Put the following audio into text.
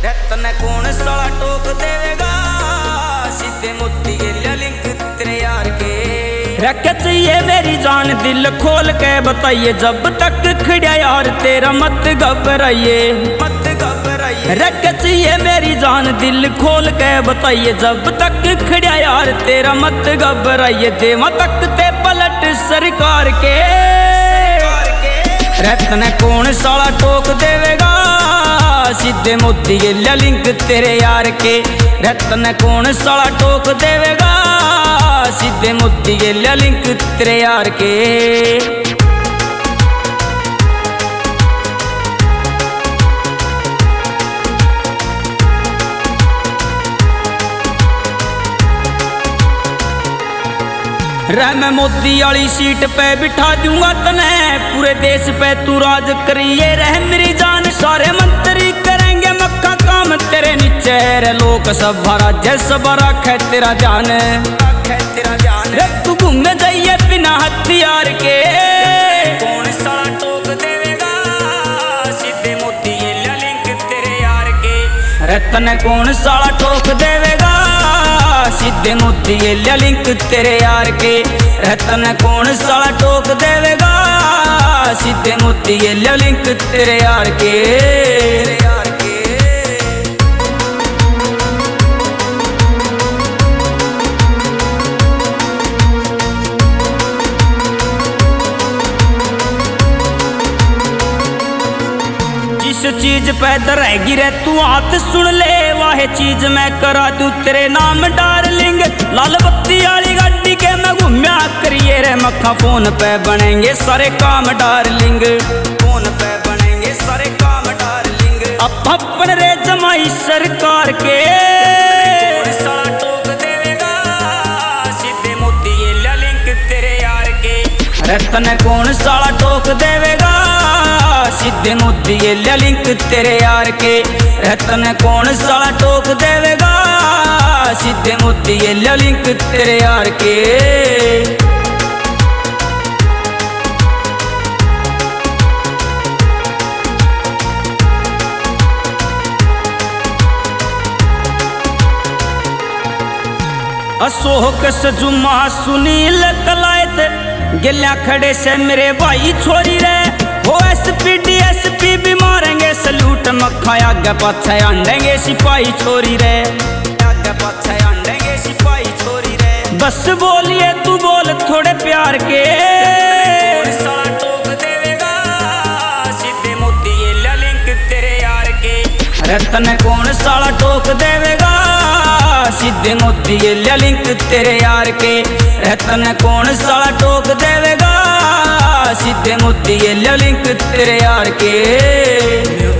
रतन कौन साला टोक देवेगा, सीधे मोती के लिंक तेरे यार के। रख चाहिए मेरी जान दिल खोल के बताइए, जब तक खड़ा यार तेरा मत घबराइए, मत घबराइए। रख चाहिए मेरी जान दिल खोल के बताइए, जब तक खड़ा यार तेरा मत घबराइए। देवा तक ते पलट सरकार के, रतन कौन साला टोक देवेगा, सीधे मोती के लिंक तेरे यार के। रतन कौन साला टोक देवेगा, सीधे मोती के लिंक तेरे यार के। रह मैं मोती वाली सीट पे बिठा दूंगा तने, पूरे देश पे तू राज करिए रह मेरी जान। सारे मंत्री करेंगे मक्का काम तेरे नीचे, रे लोक सभा राज्य सभा रखे तेरा ध्यान, तेरा ध्यान। तू घूमने जाइए बिना हथियार के, कौन साला टोक देवेगा, सीधे मोती के लिंक तेरे यार के। रतन कौन साला ठोक देवेगा, सीधे मोती के लिंक तेरे यार के। रतन कौन साला ठोक देवेगा, सीधे मोती के लिंक तेरे यार के। जिस चीज पे रहेगी रे तू हाथ सुन ले, वाहे चीज मैं करा दूं तेरे नाम डार्लिंग। लाल बत्ती वाली गाड़ी के मैं घूमया करिए रे, मक्खा फोन पे बनेंगे सारे काम डार्लिंग, फोन पे बनेंगे सारे काम डार्लिंग। अपन रे जमाई सरकार के, कौन साला टोक देवेगा, सीधे मोती के लिंक तेरे यार के। रतन कौन साला ठोक देवेगा, सीधे मोती के लिंक तेरे यार के। रतन कौन साला ठोक देवेगा, सीधे मोती के लिंक तेरे यार के। अशोक सजुमा सुनील कलायत गिल्या खड़े से मेरे भाई छोरी रे, हो एसपी डीएसपी भी मारेंगे सलूट। मक्खा आगे पाछे आंडेंगे सिपाही छोरी रे, आगे पाछे आंडेंगे सिपाही छोरी रे। बस बोलिए तू बोल थोड़े प्यार के, कौन साला टोक देवेगा, सीधे मोती के लिंक तेरे यार के। रतन कौन साला ठोक देवेगा, सीधे मोती के लिंक तेरे यार के। रतन कौन साला ठोक देवेगा, सीधे मोती के लिंक तेरे यार के।